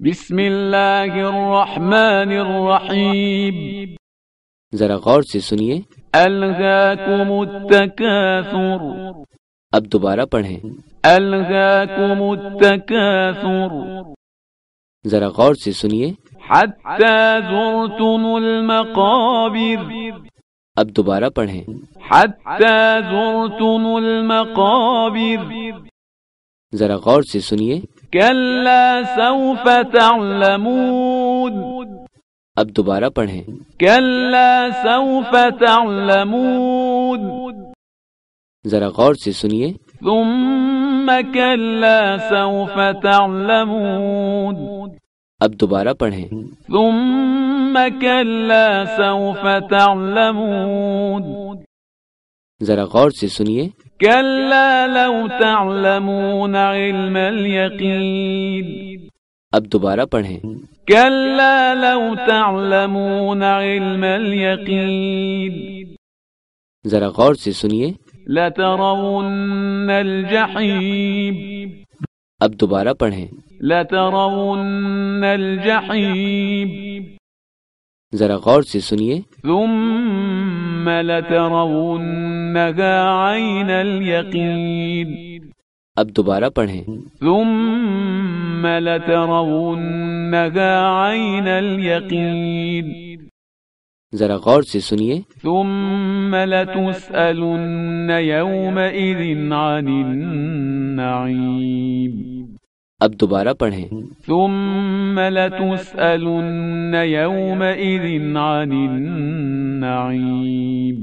بسم اللہ الرحمن الرحیم. ذرا غور سے سنیے. الہاکم التکاثر. اب دوبارہ پڑھیں. الہاکم التکاثر. ذرا غور سے سنیے. حتی زرتم المقابر. اب دوبارہ پڑھیں. حتی زرتم المقابر. ذرا غور سے سنیے. کلا سوف تعلمون. اب دوبارہ پڑھیں. کلا سوف تعلمون. ذرا غور سے سنیے. ثم کلا سوف تعلمون. اب دوبارہ پڑھیں. ثم کلا سوف تعلمون. ذرا غور سے سنیے. کلا لو تعلمون علم الیقین. اب دوبارہ پڑھیں. کلا لو تعلمون علم الیقین. ذرا غور سے سنیے. لترون الجحیم. اب دوبارہ پڑھیں. لترون الجحیم. ذرا غور سے سنیے. ثم لترونها عین الیقین. اب دوبارہ پڑھیں. ثم لترونها عین الیقین. ذرا غور سے سنیے. ثم لتسألن یومئذ عن النعیم. اب دوبارہ پڑھیں. ثم لتسألن یومئذ عن النعیم.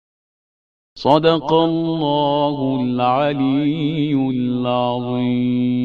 صدق اللہ العلی العظیم.